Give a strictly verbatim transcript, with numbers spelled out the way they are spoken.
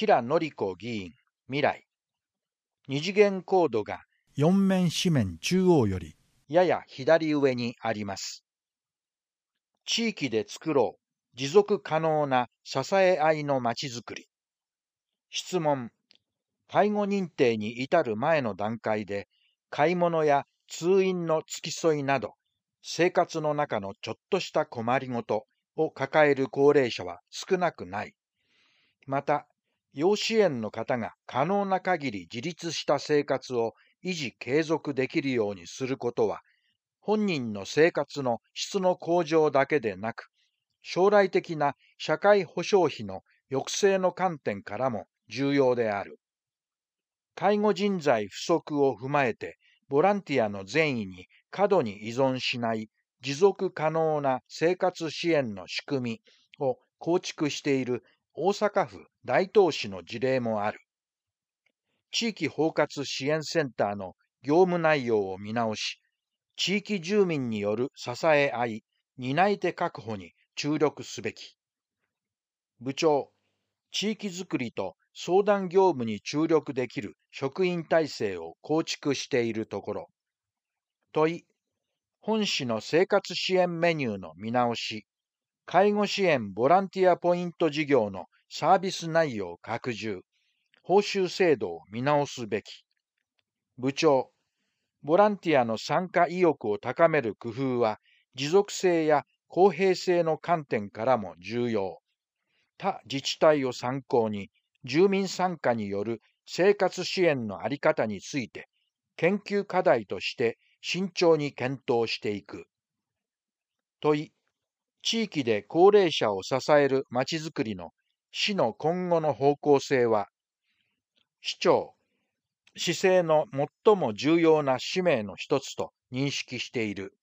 吉良典子議員、未来。二次元コードがよん面紙面中央よりやや左上にあります。地域で作ろう、持続可能な支え合いのまちづくり。質問。介護認定に至る前の段階で、買い物や通院の付き添いなど、生活の中のちょっとした困りごとを抱える高齢者は少なくない。また、要支援の方が可能な限り自立した生活を維持継続できるようにすることは、本人の生活の質の向上だけでなく、将来的な社会保障費の抑制の観点からも重要である。介護人材不足を踏まえて、ボランティアの善意に過度に依存しない持続可能な生活支援の仕組みを構築している大阪府大東市の事例もある。地域包括支援センターの業務内容を見直し、地域住民による支え合い、担い手確保に注力すべき。部長、地域づくりと相談業務に注力できる職員体制を構築しているところ。問い、本市の生活支援メニューの見直し、介護支援ボランティアポイント事業のサービス内容拡充、報酬制度を見直すべき。部長、ボランティアの参加意欲を高める工夫は、持続性や公平性の観点からも重要。他自治体を参考に、住民参加による生活支援の在り方について、研究課題として慎重に検討していく。問い、地域で高齢者を支えるまちづくりの市の今後の方向性は、市長、市政の最も重要な使命の一つと認識している。